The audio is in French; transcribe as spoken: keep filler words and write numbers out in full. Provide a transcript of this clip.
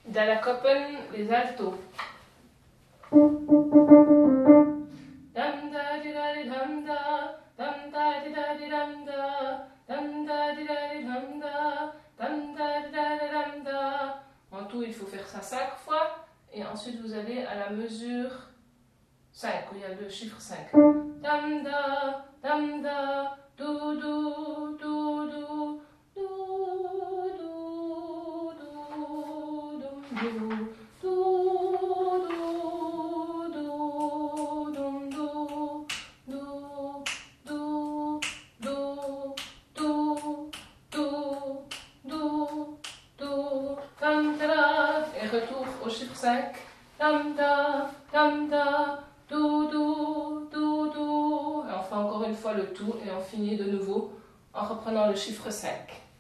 Dalla Koppen, les altos. Dam da di da di dam da, dam da di da di dam da, dam da di da di dam da, dam da di da di dam da. En tout, il faut faire ça cinq fois et ensuite vous allez à la mesure cinq où il y a le chiffre cinq. Dam da, dam da, do do do do do do do et retour au chiffre cinq. Dam da, dam da, do do do do. Et on fait encore une fois le tout et on finit de nouveau en reprenant le chiffre cinq.